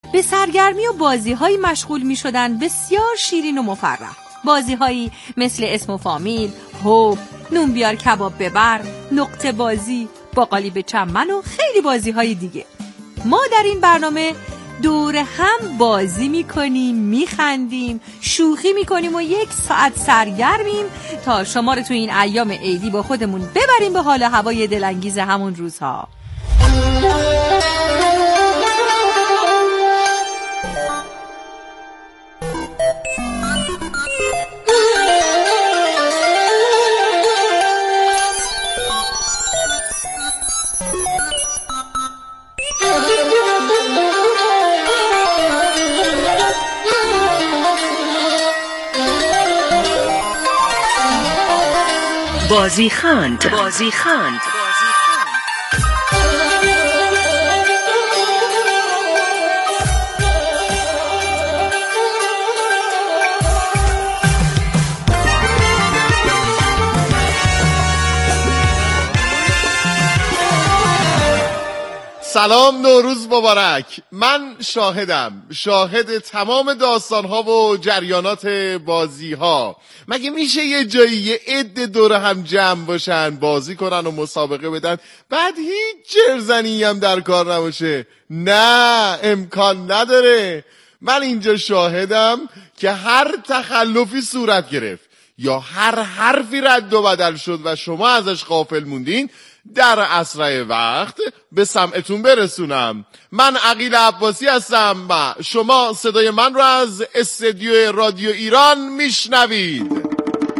به سرگرمی و بازی‌هایی مشغول می‌شدند بسیار شیرین و مفرح. بازی‌هایی مثل اسم و فامیل، هوب، نون بیار کباب ببر، نقطه بازی، باقالی به چمن و خیلی بازی‌های دیگه. ما در این برنامه دور هم بازی می‌کنیم، می‌خندیم، شوخی می‌کنیم و 1 ساعت سرگرمیم تا شما رو تو این ایام عیدی با خودمون ببریم به حال هوای دلانگیز همون روزها. بازیخواند. سلام، نوروز مبارک. من شاهد تمام داستان‌ها و جریانات بازی‌ها. مگه میشه یه جایی یه عده دور هم جمع باشن، بازی کنن و مسابقه بدن، بعد هیچ جرزنی هم در کار نباشه؟ نه، امکان نداره. من اینجا شاهدم که هر تخلفی صورت گرفت یا هر حرفی رد و بدل شد و شما ازش غافل موندین، در اسرع وقت به سمعتون برسونم. من عقیل عباسی هستم و شما صدای من رو از استودیو رادیو ایران میشنوید.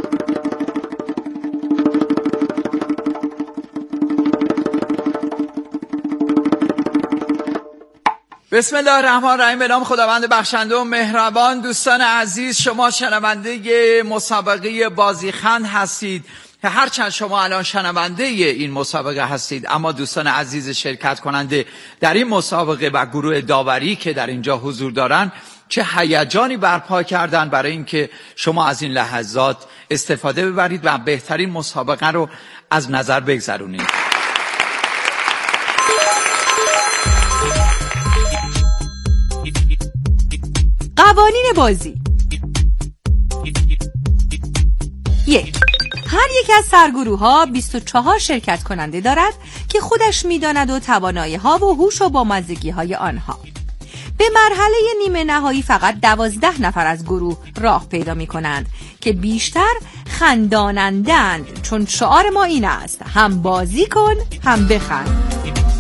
بسم الله الرحمن الرحیم. به نام خداوند بخشنده و مهربان. دوستان عزیز، شما شنونده مسابقه بازیخواند هستید. هرچند شما الان شنونده این مسابقه هستید، اما دوستان عزیز شرکت کننده در این مسابقه و گروه داوری که در اینجا حضور دارن چه هیجانی برپا کردن برای اینکه شما از این لحظات استفاده ببرید و بهترین مسابقه رو از نظر بگذرونید. قوانین بازی: 1. هر یک از سرگروه‌ها 24 شرکت کننده دارد که خودش می‌داند و توانایی‌ها و هوش و بامزگی‌های آنها. به مرحله نیمه نهایی فقط 12 نفر از گروه راه پیدا می‌کنند که بیشتر خنداننده‌اند، چون شعار ما این است: هم بازی کن هم بخند.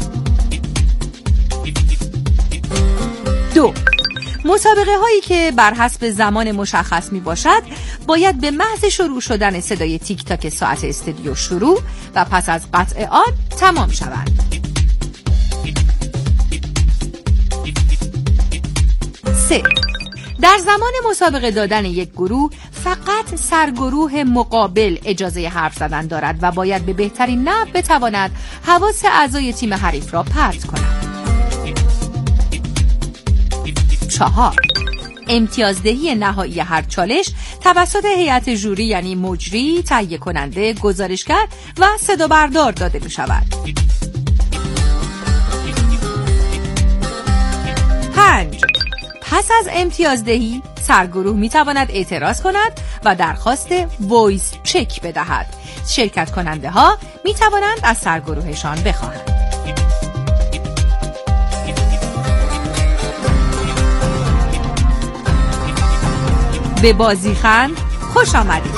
2. مسابقه هایی که بر حسب زمان مشخص می باشد باید به محض شروع شدن صدای تیک تاک ساعت استودیو شروع و پس از قطع آن تمام شوند. 3. در زمان مسابقه دادن یک گروه فقط سرگروه مقابل اجازه حرف زدن دارد و باید به بهترین نحو بتواند حواس اعضای تیم حریف را پرت کند. 4. امتیازدهی نهایی هر چالش توسط هیئت ژوری یعنی مجری، تهیه کننده، گزارشگر و صدا بردار داده می شود. 5. پس از امتیازدهی سرگروه می تواند اعتراض کند و درخواست وایس چک بدهد. شرکت کننده ها می توانند از سرگروهشان بخواهند. به بازیخواند خوش آمدید.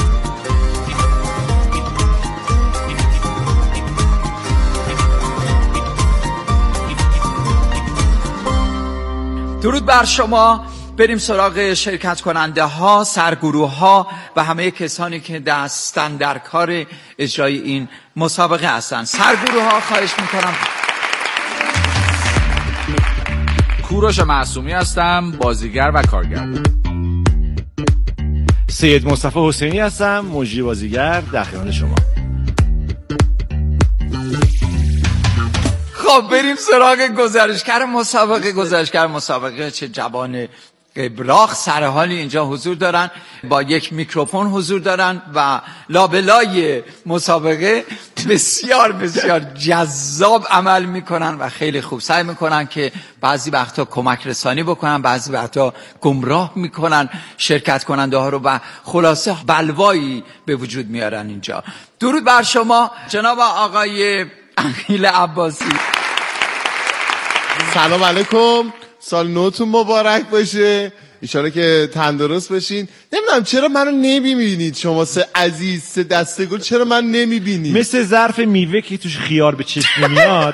درود بر شما. بریم سراغ شرکت کننده ها، سرگروه ها و همه کسانی که دستن در کار اجرای این مسابقه هستند. سرگروه ها خواهش میکنم. کوروش معصومی هستم، بازیگر و کارگردان. سید مصطفی حسینی هستم، مجری بازیگر، در خدمت شما. خب بریم سراغ گزارشگر مسابقه. چه جوان قبراق سرحالی اینجا حضور دارن، با یک میکروفون حضور دارن و لابلای مسابقه بسیار بسیار جذاب عمل میکنن و خیلی خوب سعی میکنن که بعضی وقتا کمک رسانی بکنن، بعضی وقتا گمراه میکنن شرکت کننده ها رو و خلاصه بلوایی به وجود میارن اینجا. درود بر شما جناب آقای عقیل عباسی. سلام علیکم، سال نوتون مبارک باشه، ایشالا که تندرست باشین. نمیدونم چرا منو نمیبینید شما سه عزیز، سه دسته گل، چرا من نمیبینید؟ مثل ظرف میوه که توش خیار به چشم میاد.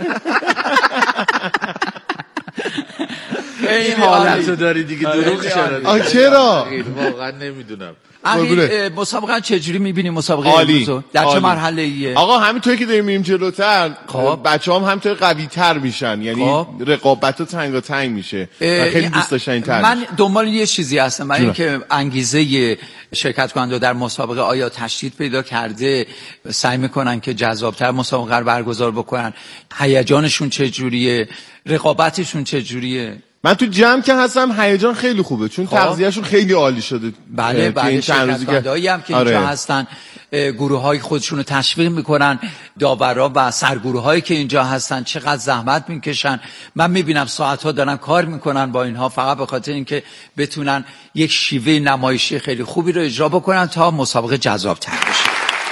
این حالتو داری دیگه، دروغ چرا؟ چرا؟ واقعا نمیدونم. مسابقه چجوری میبینی؟ مسابقه عالی. در چه مرحله ایه؟ آقا همینطوری که داریم میریم جلوتر خب. بچه‌هام همینطور قوی تر میشن، یعنی خب. رقابت و تنگاتنگ میشه و خیلی دوست داشتنی تر. من دنبال یه چیزی هستم، برای اینکه انگیزه شرکت کننده در مسابقه آیا تشدید پیدا کرده، سعی میکنن که جذابتر مسابقه رو برگزار بکنن، هیجانشون چجوریه، رقابتشون چجوریه. من تو جمع که هستم هیجان خیلی خوبه، چون تغذیه‌شون خیلی عالی شده. بله شرکت‌کننده‌هایی هم که اینجا هستن گروه‌های خودشون رو تشویق میکنن، داورا و سرگروه‌هایی که اینجا هستن چقدر زحمت میکشن. من میبینم ساعت‌ها دارن کار میکنن با اینها، فقط به خاطر اینکه بتونن یک شیوه نمایشی خیلی خوبی رو اجرا بکنن تا مسابقه جذاب‌تر بشه.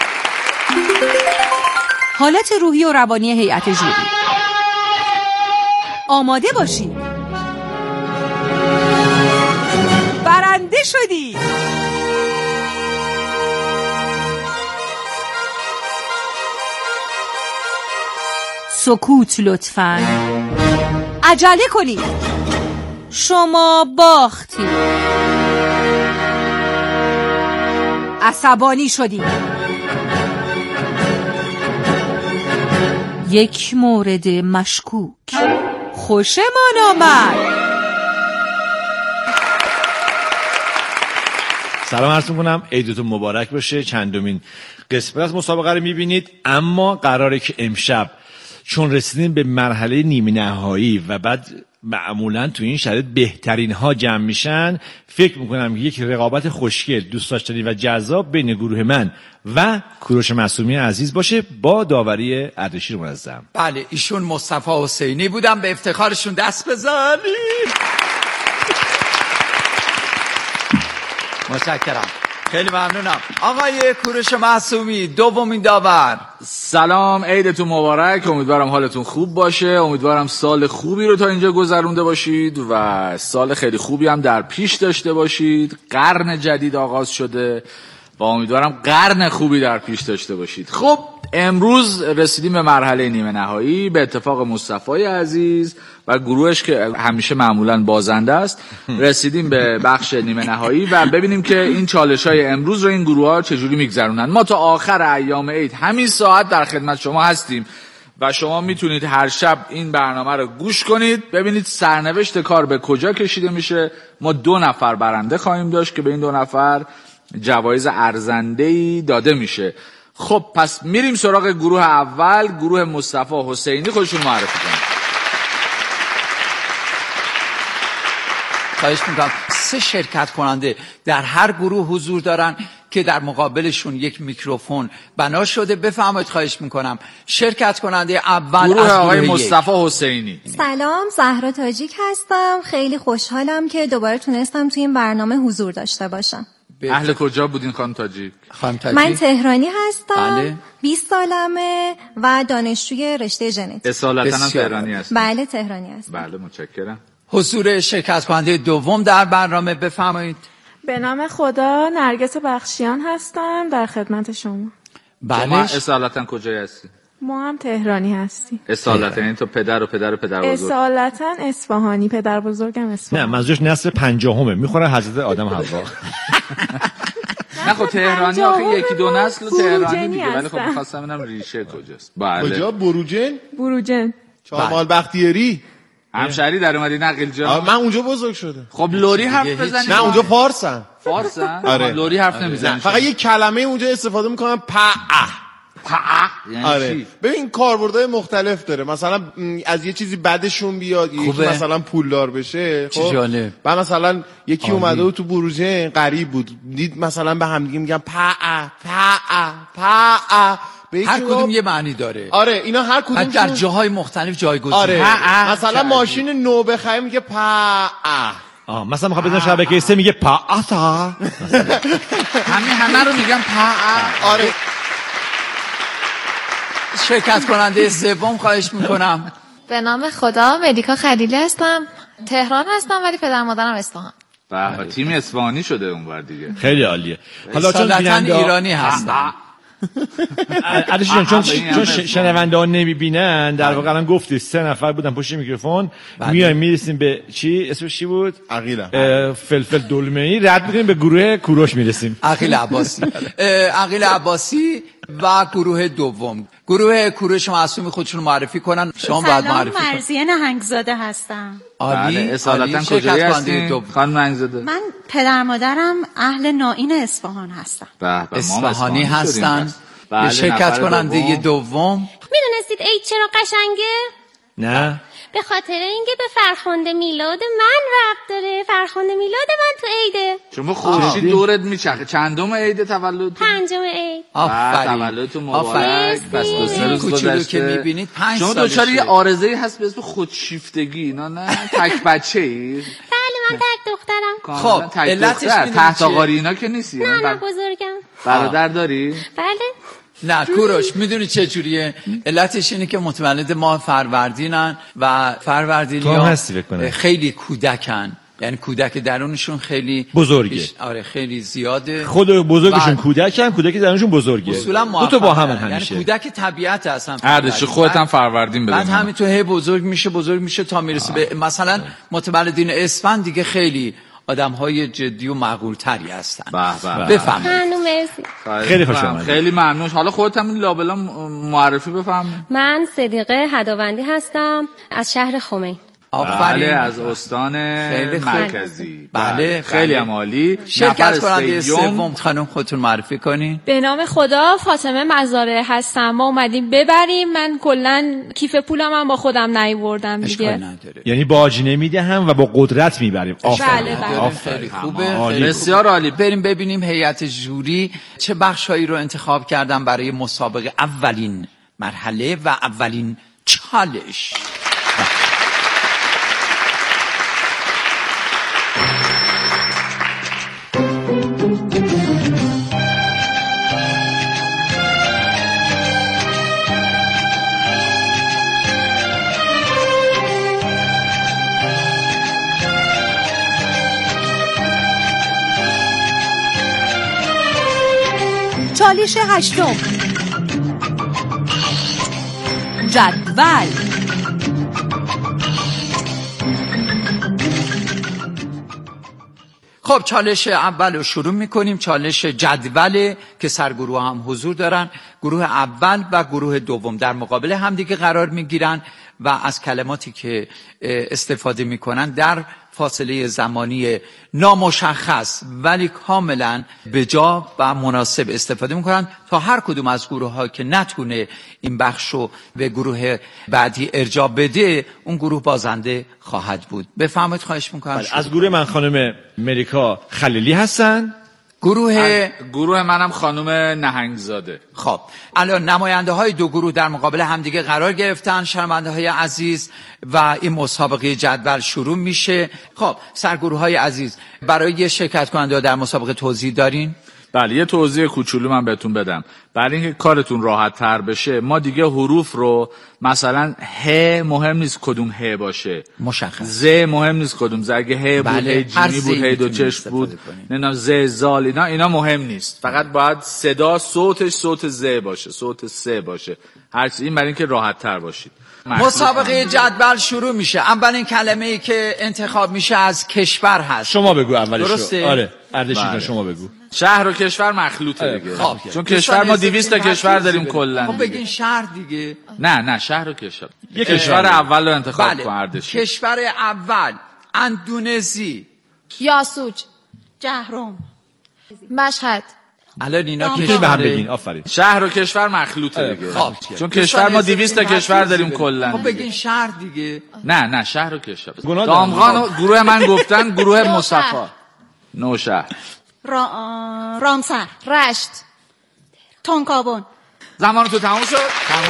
حالت روحی و روانی هیئت ژوری. آماده باشید. برنده شدی. سکوت لطفاً. عجله کنید. شما باختید. عصبانی شدید. یک مورد مشکوک. خوشمان آمد. سلام عرض می‌کنم، عیدتون مبارک باشه. چندمین قسمت از مسابقه رو می‌بینید، اما قراره که امشب چون رسیدیم به مرحله نیمه نهایی و بعد معمولاً تو این شرایط بهترین ها جمع میشن، فکر میکنم یک رقابت خوشگل، دوست داشتنی و جذاب بین گروه من و کوروش معصومی عزیز باشه با داوری اردشیر منظم. بله، ایشون مصطفی حسینی بودن، به افتخارشون دست بزنید. متشکرم، خیلی ممنونم. آقای کوروش معصومی دومین داور. سلام، عیدتون مبارک. امیدوارم حالتون خوب باشه، امیدوارم سال خوبی رو تا اینجا گذرونده باشید و سال خیلی خوبی هم در پیش داشته باشید. قرن جدید آغاز شده و امیدوارم قرن خوبی در پیش داشته باشید. خب امروز رسیدیم به مرحله نیمه نهایی. به اتفاق مصطفی عزیز و گروهش که همیشه معمولاً بازنده است، رسیدیم به بخش نیمه نهایی و ببینیم که این چالش‌های امروز رو این گروه‌ها چجوری میگذرونن. ما تا آخر ایام عید همین ساعت در خدمت شما هستیم و شما میتونید هر شب این برنامه رو گوش کنید، ببینید سرنوشت کار به کجا کشیده میشه. ما 2 نفر برنده خواهیم داشت که به این 2 نفر جوایز ارزنده‌ای داده میشه. خب پس میریم سراغ گروه اول، گروه مصطفی حسینی. خودشون معرفی کنید. خواهش میکنم. 3 شرکت کننده در هر گروه حضور دارن که در مقابلشون یک میکروفون بنا شده. بفرمایید، خواهش میکنم. شرکت کننده اول گروه از آقای گروه مصطفی حسینی. سلام، زهرا تاجیک هستم. خیلی خوشحالم که دوباره تونستم توی این برنامه حضور داشته باشم. اهل کجا بودین خانم تاجیک؟ من تهرانی هستم. بله. 20 سالمه و دانشجوی رشته ژنتیک. اصالتا هم تهرانی هستم. بله تهرانی هستم. بله متشکرم. حضور شرکت کننده دوم در برنامه، بفرمایید. به نام خدا، نرگس بخشیان هستم، در خدمت شما. شما بله. اصالتا کجایی هستی؟ ما هم تهرانی هستیم. اصالتا یعنی تو پدر و پدر بزرگ؟ اصالتا اصفهانی، پدر بزرگم اصفهانی. نه، منظورش نسل 50 میخوره حضرت آدم حوا. نه خب تهرانی آخه 1-2 نسل تهرانی بروجنی دیگه، ولی خب هستم. می‌خواستم ببینم ریشه کجاست. بله. کجا؟ بروجن؟ بروجن. چهارمال بختیاری. همشهری در اومدی نقیل جان؟ من اونجا بزرگ شدم. خب لوری حرف بزنی. نه اونجا فارسم. فارسن؟ آره. لوری حرف نمیزنی. فقط یه کلمه اونجا استفاده میکنم، یعنی آره چی؟ ببین کاربردهای مختلف داره، مثلا از یه چیزی بدشون بیاد، یکی مثلا پولدار بشه. چه جالب. بعد مثلا یکی اومده و تو بروژه غریب بود، دید مثلا به هم دیگه میگن پا هر کدوم یه معنی داره. آره اینا هر کدوم در جاهای مختلف جایگزین. آره مثلا ماشین نو بخری میگه پا. مثلا میخواد بزنم شبکه 3 میگه پا آتا. همه رو میگن پا. آره. شرکت کننده سوم خواهش میکنم. به نام خدا ملیکا خلیلی هستم. تهران هستم ولی پدر مادرم اصفهان. به تیم اصفهانی شده اونور دیگه. خیلی عالیه. حالا چون ایرانی هستن. علیش جان چون شنونده ها نمیبینن در واقع الان گفتی 3 نفر بودن پشت میکروفون، میایم میرسیم به چی اسمش چی بود؟ عقیله. فلفل دلمه‌ای رد میکنیم به گروه کوروش میرسیم. عقیل عباسی و گروه دوم. گروه کوروش معصومی خودشون معرفی کنن. شما باید معرفی کنید. مرضیه نهنگزاده هستم. عالی. اصالتا کجایی هستین خانم نهنگزاده؟ من پدر مادرم اهل نائین اصفهان هستم. اصفهانی هستن. شرکت کننده دوم. میدونستید عید چرا قشنگه؟ نه به خاطر اینکه به فرخنده میلاد من ربط داره. فرخنده میلاد من تو عیده. شما خورشید دورت میچرخه. چندم عید تولد؟ 5 عید. آفرین. تولدتون مبارک. بس 2 روز کوچولو که میبینید 5 شما دچار یه عارضه‌ای هست به اسم خودشیفتگی. اینا نه تک بچه‌ای؟ بله من تک دخترم. خب علتش تحت آقاری اینا که نیستی؟ نه بزرگم. برادر داری؟ بله. نه کوروش میدونی چه جوریه؟ علتش اینه که متولد ماه فروردینن و فروردینیا خیلی کودکن، یعنی کودک درونشون خیلی بزرگه. آره خیلی زیاده. خود بزرگشون کودکن، کودکی درونشون بزرگه. اصولا دو تا با همن همیشه. یعنی کودک طبیعت هستن. هردش خودت هم فروردین بده. بعد همینطور هی بزرگ میشه تا میرسه به مثلا متولدین اسفند دیگه خیلی آدم‌های جدی و معقول‌تری هستن. بفرمایید. خیلی خوش آمدید. خیلی ممنون. حالا خودت هم لابلا معرفی بفرمایید. من صدیقه هداوندی هستم از شهر خمین. بله از استان مرکزی. بله خیلی عالی. شرکت کننده سوم خانم خودتون معرفی کنین. به نام خدا فاطمه مزارع هستم. ما اومدیم ببریم. من کلا کیف پولم هم با خودم نیاوردم دیگه. یعنی باج نمیدهم و با قدرت میبریم. بله خیلی خوبه. بسیار عالی. بریم ببینیم هیئت ژوری چه بخشایی رو انتخاب کردن برای مسابقه اولین مرحله و اولین چالش. چالش 8. جدول. خب چالش اول رو شروع میکنیم. چالش جدوله که سرگروه هم حضور دارن. گروه اول و گروه دوم در مقابل همدیگه قرار میگیرن و از کلماتی که استفاده میکنن در فاصله زمانی نامشخص ولی کاملا بجا و مناسب استفاده میکنن تا هر کدوم از گروه ها که نتونه این بخش رو به گروه بعدی ارجاع بده اون گروه بازنده خواهد بود. بفرمایید خواهش میکنم. از گروه من خانم ملیکا خلیلی هستن. گروه منم خانم نهنگزاده. خب الان نماینده های دو گروه در مقابل همدیگه قرار گرفتن. شنونده های عزیز و این مسابقه جدول شروع میشه. خب سرگروه های عزیز برای شرکت کننده در مسابقه توضیح دارین؟ بله یه توضیح کوچولو من بهتون بدم. برای اینکه کارتون راحت تر بشه ما دیگه حروف رو مثلا ه مهم نیست کدوم ه باشه، مشخص. ز مهم نیست کدوم ز، اگه ه بود ه جیمی بود ه دو چشم بود نه ز زال اینا مهم نیست. فقط باید صدا صوتش صوت ز باشه، صوت س باشه، هر چیزی. این برای اینکه راحت تر باشید. مسابقه جدول شروع میشه. اولین کلمه ای که انتخاب میشه از کشور هست. شما بگو اولش رو. درسته؟ آره اردشیر شما بگو. شهر و کشور مخلوطه دیگه. خب چون کشور ما 200 تا کشور داریم کلا. خب بگین شهر دیگه. نه شهر و کشور. یک کشور اول رو انتخاب کن اردشیر. کشور اول اندونزی. یاسوج. جهرم. مشهد. الان اینا میتونید به هم بگین. آفرین. شهر و کشور مخلوطه دیگه. خب چون کشور ما 200 تا کشور داریم کلا. خب بگین شهر دیگه. نه شهر و کشور. دامغان گروه من گفتن گروه مصطفی. نوشهر. رامسر، رشت، تونکابون. زمان تو تموم شد.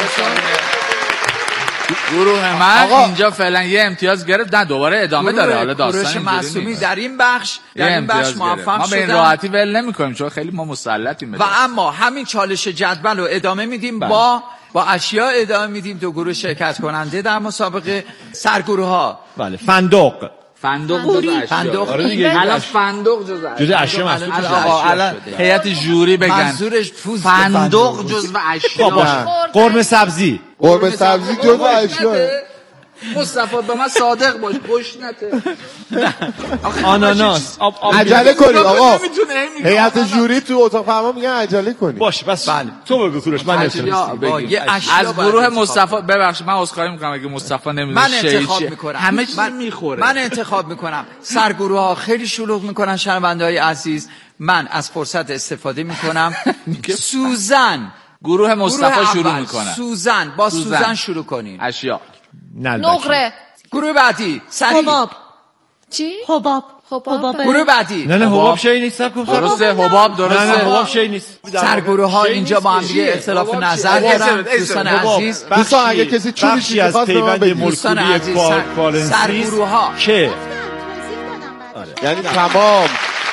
گروه من اینجا فعلا یه امتیاز گرفت. نه دوباره ادامه داره. حالا داستان معصومی در این بخش موفق ما به این شدن. راحتی ول نمی‌کنیم چون خیلی ما مسلطیم. و اما همین چالش جدول رو ادامه میدیم. با اشیاء ادامه میدیم. دو گروه شرکت کننده در مسابقه. سرگروه ها بله. فندق آره دیگه. الان فندق جزء اشیا محسوب میشه. الان هیئت جوری بگن منظورش فندق جزء اشیا. قرمه سبزی جزء اشیا. مصطفی به من صادق باش، گشنته. آناناس. عجله کنید آقا. هیئت جوری تو اتاق فرمان میگن عجله کنید. باش بس. تو بگو کوروش. من از گروه مصطفی ببخشید من عذرخواهی میکنم اگه مصطفی نمیدونه من انتخاب میکنم. همه چیز میخوره. من انتخاب میکنم. سرگروه ها خیلی شلوغ میکنن. شنونده‌های عزیز من از فرصت استفاده میکنم. سوزن گروه مصطفی شروع میکنه. سوزن شروع کنین. اشیا. نقره. گروه بعدی حباب. چی؟ حباب. گروه بعدی. نه حباب شی نیست. درسته حباب درسته. نه حباب شی نیست. سرگروه ها اینجا با هم دیگه اختلاف نظر دارن. دوستان عزیز دوستان اگه کسی بخشی از پیوند مولکولی کوالنسی سرگروه ها که یعنی تمام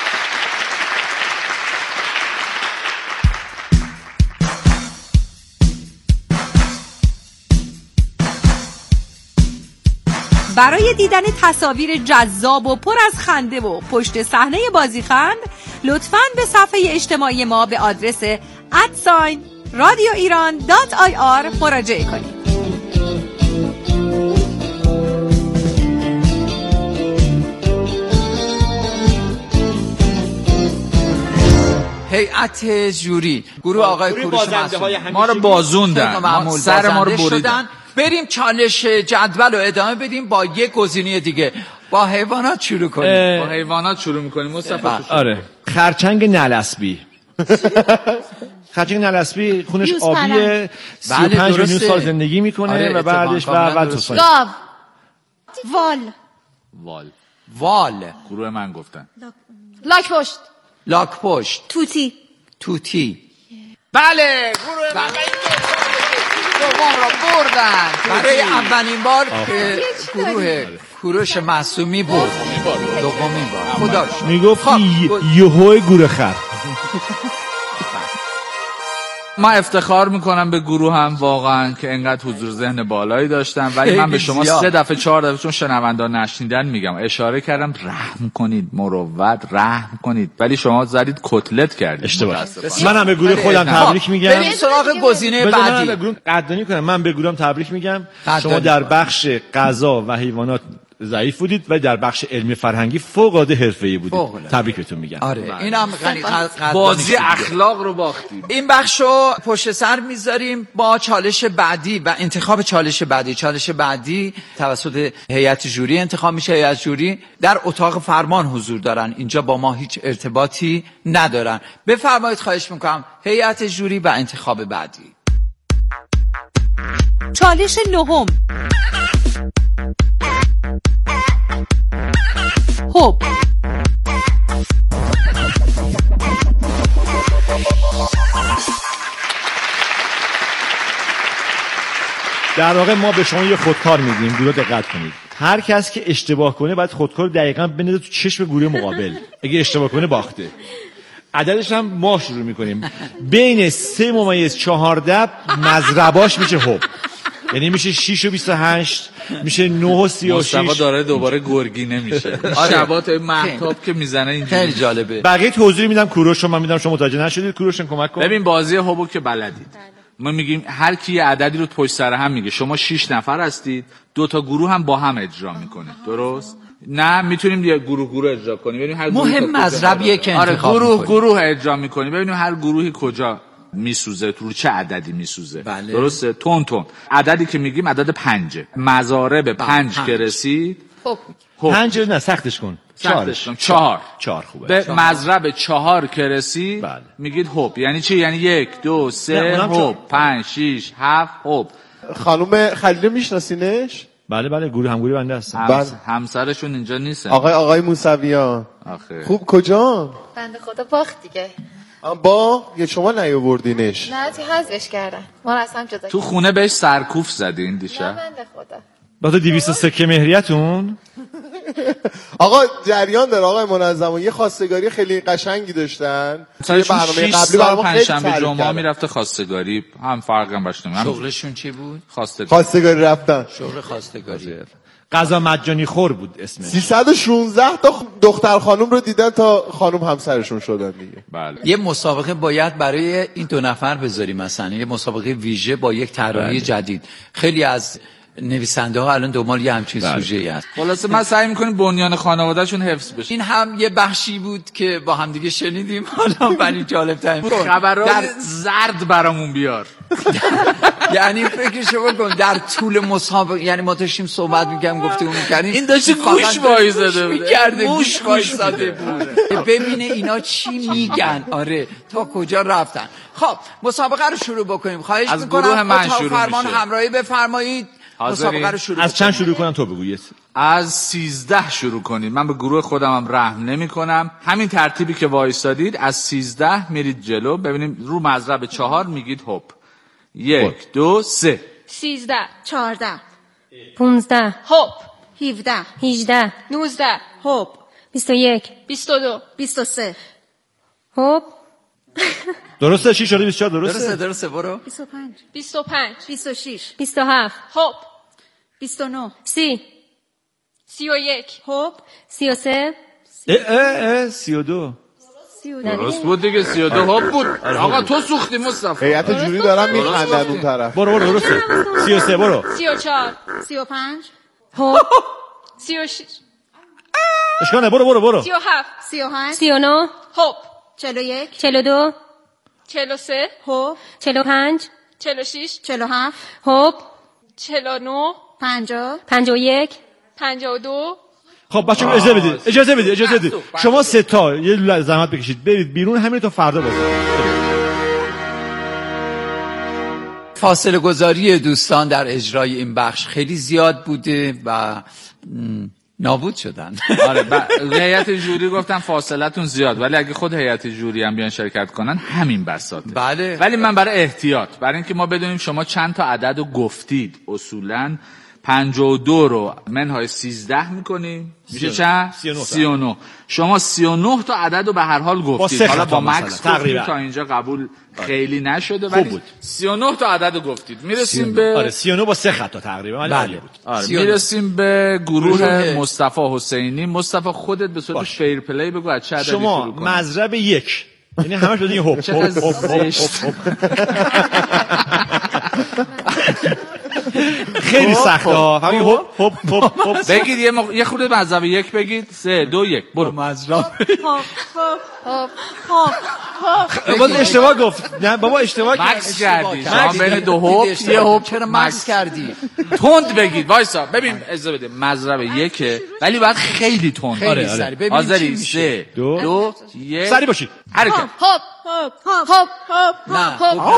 برای دیدن تصاویر جذاب و پر از خنده و پشت صحنه بازیخند لطفاً به صفحه اجتماعی ما به آدرس @radioiran.ir مراجعه کنید. هیئت جوری گروه آقای کوروش معصومی ما رو بازوندن. سر ما رو بریدن. بریم چالش جدول رو ادامه بدیم با یک گزینه دیگه. با حیوانات شروع کنیم. با حیوانات شروع می‌کنیم مصطفی. آره. خرچنگ نلسبی. خرچنگ نلسبی خونش آبیه. 35 میلیون سال زندگی میکنه و بعدش و توفان. گاو. وال. گروه من گفتن. لاک‌پشت. لاک‌پشت. توتی. بله گروه من دوم را بردن. برای اولین بار گروه کوروش معصومی برد. دومین بار. خدا شکر. میگفت یهوی گوره خر. ما افتخار میکنم به گروه هم واقعا که انقدر حضور ذهن بالایی داشتم. ولی من به شما 3 دفعه 4 دفعه چون شنوندان نشنیدن میگم اشاره کردم رحم کنید، مروت رحم کنید، ولی شما زدید کتلت کردید. اشتباه. منم به گروه خودم تبریک میگم. بریم سراغ گزینه بعدی. قدردانی کنم. من به گروهم تبریک میگم. شما در بخش غذا و حیوانات ضعیف بودید و در بخش علمی فرهنگی فوق العاده حرفه‌ای بودید. تبریک بهتون میگم. آره اینم بازی اخلاق رو باختیم. این بخشو پشت سر میذاریم با چالش بعدی و انتخاب چالش بعدی توسط هیئت جوری انتخاب میشه. هیئت جوری در اتاق فرمان حضور دارن. اینجا با ما هیچ ارتباطی ندارن. بفرمایید خواهش میکنم هیئت جوری و انتخاب بعدی. چالش نهم. خب در واقع ما به شما یه خودکار میدیم. گروه دقت کنید. هر کس که اشتباه کنه باید خودکار دقیقاً بندازه تو چشم گروه مقابل. اگه اشتباه کنه باخته. عددش هم ما شروع میکنیم. بین 3.14 مضرباش میشه حب. یعنی میشه 6 و 28 میشه 9 و 36. مصطفی داره دوباره گرگی نمیشه. شبات مهتاب که میزنه اینجوری خیلی جالبه. بقیه توضیح میدم. کوروش من میدم شما متوجه نشدید. کوروشن کمک کن. ببین بازی حبو که بلدید. ما میگیم هر کی یه عددی رو پشت سر هم میگه. شما 6 نفر هستید. 2 تا گروه هم با هم اجرا میکنه. درست؟ نه میتونیم یه گروه اجرا کنیم. ببینیم هر مهم مضربیه که انتخاب گروه اجرا میکنیم. ببینیم هر گروهی کجا میسوزه، تو چه عددی میسوزه. بله. درسته؟ تون عددی که میگیم عدد 5. مضارب 5 که رسید هوب. 5 نه سختش کن. 4 خوبه. به مضرب 4 که رسید بله. میگید هوب. یعنی چی؟ یعنی 1 2 3 هوب، 5 6 7 هوب. خانم خلیل میشناسینش؟ بله گروه بنده هستن. همسرشون اینجا نیستن. آقای موسویان. آخه خوب کجا؟ بنده خدا باخت دیگه. یا شما نیاوردینش؟ نه حذفش کردن. ما از هم جدا. تو خونه بهش سرکوف زدین دیشب. نه بنده خدا. با تو 200 سکه مهریتون. آقا جریان داره آقای منظم، یه خواستگاری خیلی قشنگی داشتن. توی برنامه قبلی برام پنجشنبه جمعه میرفته خواستگاری، هم فرقی هم باشه. شغلشون چی بود؟ خواستگاری رفتن. شغل خواستگاری. غذا مجانی خور بود اسمش. 316 تا دختر خانم رو دیدن تا خانم همسرشون شدن دیگه. بله. یه مسابقه باید برای این 2 نفر بذاریم، مثلا یه مسابقه ویژه با یک طراحی جدید. خیلی از نویسنده ها الان دنبال یه همچین سوژه‌ای هست. خلاصه ما سعی می‌کنیم بنیان خانواده‌شون حفظ بشه. این هم یه بخشی بود که با هم دیگه شنیدیم. حالا برای جالب‌ترین خبرای زرد برامون بیار. یعنی فکرشو بکن در طول مسابقه، یعنی ما داشتیم صحبت می‌کردیم، گفتگو می‌کردیم، این داشت گوش وایساده بود. گوش وایساده بود ببینه اینا چی میگن. آره تا کجا رفتن. خب مسابقه رو شروع بکنیم. خواهش از می‌کنم گروه من شروع فرمان میشه. همراهی بفرمایید. مسابقه رو شروع از چند شروع کنم تو بگو؟ از 13 شروع کنید. من به گروه خودم هم رحم نمی کنم. همین ترتیبی که وایسادید از 13 میرید جلو. ببینیم رو مضرب 4 میگید هوب. 1 2 3 13 14 15 هوب 17 18 19 هوب 21 22 23 هوب. درسته؟ چی شده؟ 24 درسته برو. 25 25 26 27 هوب 29 30 31 هوب 33 32 درست بود دیگه. 32 هوب بود. آقا تو سوختی مصطفی. هیئت جوری دارن میخندن اون طرف. برو درسته. 33 برو. 34 35 هوب 36 اشکال نه. برو 37 38 39 هوب 41 42 43 هوب 45 46 47 هوب 49 50 51 52 خب بچه‌ها اجازه بدید. شما 3 تا یه زحمت بکشید برید بیرون، همین تا فردا بازی. فاصله گذاری دوستان در اجرای این بخش خیلی زیاد بوده و نابود شدن. آره هیئت جوری گفتن فاصلتون زیاد، ولی اگه خود هیئت جوری هم بیان شرکت کنن همین بساطه. بله. ولی من برای احتیاط، برای اینکه ما بدونیم شما چند تا عدد رو گفتید، اصولاً 52 رو منهای 13 میکنیم میشه چند؟ 39. شما 39 تا عدد رو به هر حال گفتید. حالا با مکس تقریبا تا اینجا قبول خیلی نشده، ولی 39 تا عدد رو گفتید. میرسیم به 39 با 3 خط تقریبا. بله. میرسیم به گروه مصطفی حسینی. مصطفی خودت به صورت فیر پلی بگو از چه عددی شروع کنیم. شما مضرب 1 یعنی همش بدین هوب خیلی سخته ها. همین هوب بگید یه خورده مضرب 1 بگید. 3 2 1 برو. مضرب باز اشتباه گفت. نه بابا اشتباه مکس کردی. شما بین 2 هوب یه هوب چرا مکس کردی؟ تند بگید. وایسا ببین اجازه بده. مضرب 1 ولی باید خیلی تند. آره. آذری 3 2 1 سری باشید. حرکت. هوب نه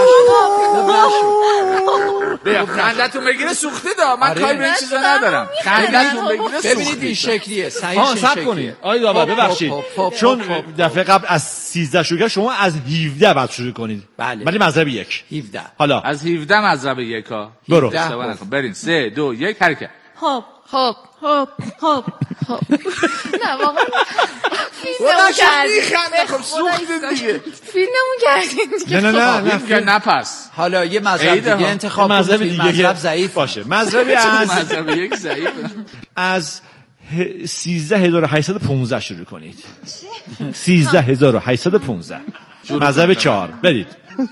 خندتون بگیره سوخته دا. من کاری به این چیزا ندارم. خندتون بگیره سوخته. ببینید این شکلیه. صحیح شکلیه. آید بابا ببخشید چون دفعه قبل از 13 شروع کرد، شما از 17 بعد شروع کنید. ولی مضرب 1 17. حالا از 17 مضرب 1 ها برو. برین 3 2 1 حرکت. هوب نه واقعا والا میخنده. خب سوختید دیگه. فیلممون کردین دیگه. نه نه پس حالا یه مضرب دیگه انتخاب مضرب کنید. دیگه مضرب ضعیف باشه. مضربی از مضرب 1 ضعیف از 13815 شروع کنید. 13815 مضرب 4 برید.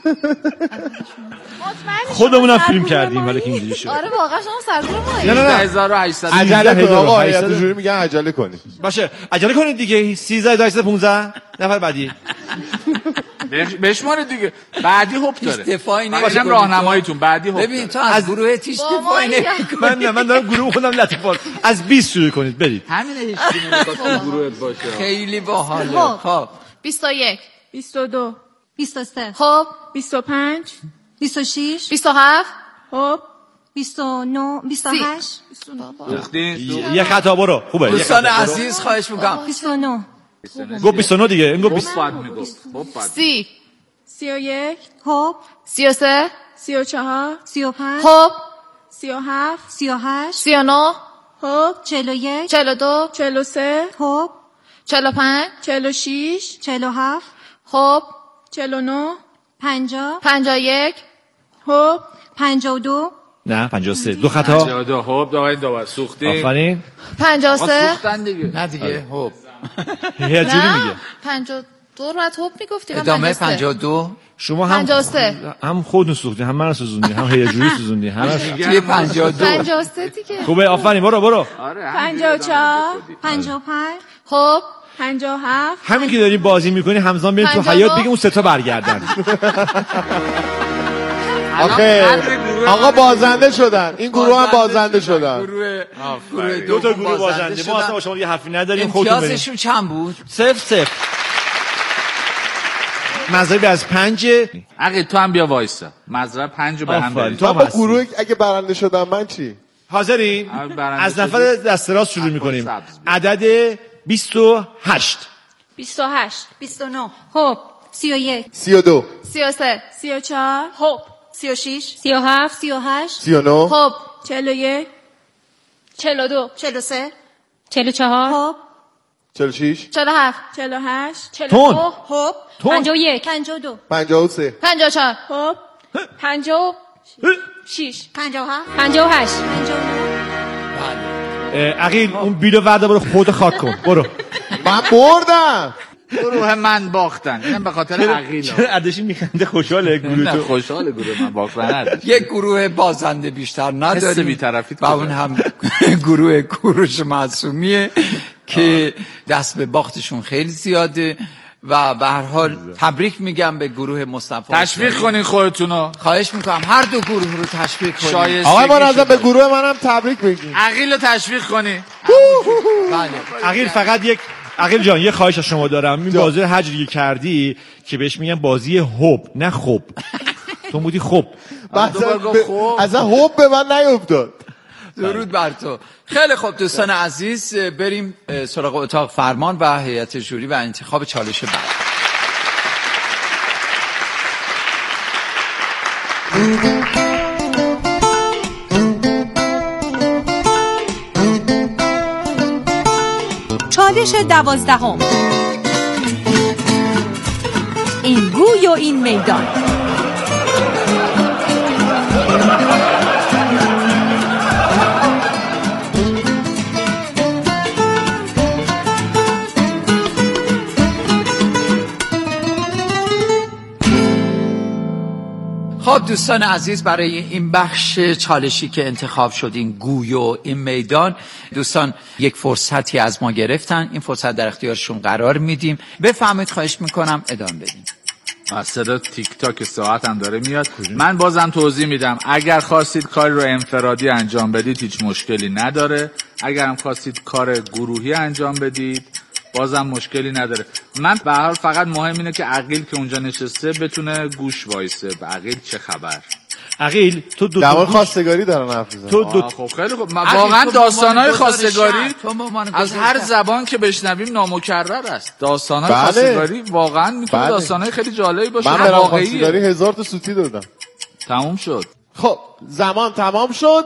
خودمونم فیلم کردیم ولی که اینجوری شد. آره واقعا شما سرگرم مایی. نه 13800 عجله کن آقا. هیئت جوری میگن عجله کنید. باشه عجله کنید دیگه. 13815 نفر بعدی بشماره دیگه. بعدی هوب داره. دفاعی نمی‌کنم راهنماییتون بعدی هوب. ببین تو از گروه تیش دفاعی نمی‌کنی. من دارم گروه خودم لطیفات از 20 شروع کنید برید. همین هیچ کی نمی‌خواد گروهت باشه. خیلی باحاله. خب 21 22 23 خب 25 26 27 خب 29 28 یه خطا برو خوبه. دوستان عزیز خواهش می‌کنم 29 گفت 29 دیگه این گفت 20 بعد میگفت. خب بعد 30 31 خب 33 34 35 خب 37 38 39 خب 41 42 43 خب 45 46 47 خب 49 50 51 خب 52 نه 53 دو خطا. 52 خب دوباره سوختیم. آفرین. 53 سوختن دیگه. نه دیگه خب هیجوری میگه 52 رو بعد خوب میگفتی. ادامه 52 شما هم 53 هم خودتون سوختین هم من سوزوندین هم هیجوری سوزوندین هم توی 52 53 دیگه. خوبه آفرین برو. آره 54 55 خب 57 همین که داریم بازی میکنی همزمان بریم تو حیاط بگیم اون سه تا برگردن. آقا بازنده شدن این گروه هم بازنده شدن. گروه دو تا گروه بازنده. ما اصلا با شما یه حرفی نداریم. امتیازشون چند بود؟ 0-0. مذهبی از 5. عقیل تو هم بیا وایسا. مذهب 5 رو به هم برید. تو با گروه اگه برنده شدم من چی؟ حاضرین؟ از نفر دست راست شروع میکنیم. عدد 28 28 29 خب 31 32 33 34 خب 36 37 38 39 خب 41 42 43 44 خب 46 47 48 تون خب 51 52 53 54 خب 56 57 58 عقیل اون بیلو ورده برو خود خاک کن برو. من بردم. گروه من باختن. اینم به خاطر عقیل. چرا عدشی میخنده خوشحاله گروه تو؟ خوشحال گروه من باختن. یک گروه بازنده بیشتر نداریم. بی‌طرفیت و اون هم گروه کوروش معصومیه که دست به باختشون خیلی زیاده و به هر حال تبریک میگم به گروه مصطفی. تشویق کنین خودتونو. خواهش میکنم هر دو گروه رو تشویق کنین. آقای منظم به گروه منم تبریک بگین. عقیل رو تشویق کنین. بله. عقیل فقط یک عقیل جان یه خواهش از شما دارم. این بازی رو هجری کردی که بهش میگن بازی هوب نه خوب. تو بودی خوب. اصلا هوب به من نیفتاد. درود بر تو. خیلی خوب دوستان عزیز بریم سراغ اتاق فرمان و هیئت جوری و انتخاب چالش بعد. چالش 12. این گوی و این میدان. خب دوستان عزیز برای این بخش چالشی که انتخاب شد این گوی و این میدان دوستان یک فرصتی از ما گرفتن. این فرصت در اختیارشون قرار میدیم. بفهمید خواهش میکنم ادامه بدیم. صدا تیک تاک ساعت هم داره میاد. من بازم توضیح میدم اگر خواستید کاری رو انفرادی انجام بدید هیچ مشکلی نداره. اگر هم خواستید کار گروهی انجام بدید بازم مشکلی نداره. من به هر حال فقط مهم اینه که عقیل که اونجا نشسته بتونه گوش وایسه. به عقیل چه خبر؟ عقیل تو دو تا خواستگاری دارن حرف میزنن. تو دو خب خیلی خوب. واقعا داستانای خواستگاری از هر زبان که بشنویم نامکرر است. داستانای خواستگاری واقعا میتونه داستانای خیلی جالبی باشه. من برام خواستگاری 1000 تا سوتی دادم. تموم شد. خب زمان تمام شد.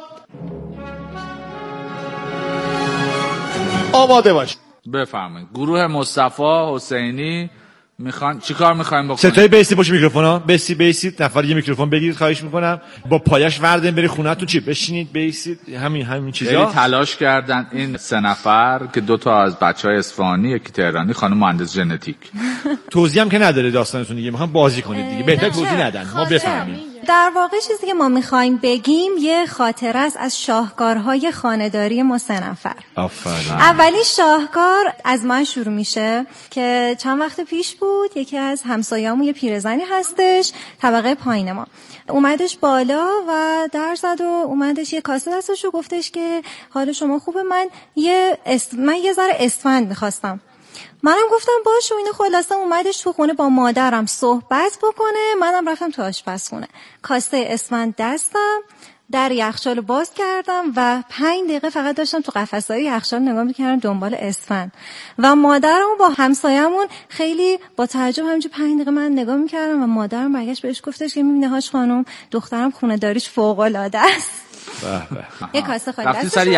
آماده باش. بفرمایید. گروه مصطفی حسینی میخوان چیکار میخوایم بکنیم؟ ستای بیسی پشت میکروفونا. بیسید نفر یه میکروفون بگیرید خواهش میکنم. با پایش وردن بری خونه‌تون چی بشینید بیسید همین چیزا. خیلی تلاش کردن این 3 نفر که 2 تا از بچهای اصفهانی یکی تهرانی خانم مهندس ژنتیک. توضیح هم که نداره داستانتون دیگه. میخوام بازی کنید دیگه. بهتر توضیح ندن ما بفهمیم. در واقع چیزی که ما میخوایم بگیم یه خاطره است از شاهکارهای خانه‌داری ما 3 نفر. آفرین. اولی شاهکار از من شروع میشه که چند وقت پیش بود. یکی از همسایه‌مون یه پیرزنی هستش طبقه پایین ما، اومدش بالا و در زد و اومدش یه کاسه دستش و گفتش که حال شما خوبه، من یه ذره اسفند میخواستم. منم گفتم باشه. اینو خلاصه اومدش تو خونه با مادرم صحبت بکنه، منم رفتم تو آشپزخونه، کاسه اسفند دستم، در یخچال باز کردم و 5 دقیقه فقط داشتم تو قفسه‌های یخچال نگاه می‌کردم دنبال اسفند و مادرم با همسایه‌مون خیلی با تعجب همینجوری 5 دقیقه من نگاه می‌کردم و مادرم برگشت بهش گفتش که می‌بینی هاش خانم دخترم خونه داریش فوق‌العاده است. به به. یه کاسه خالی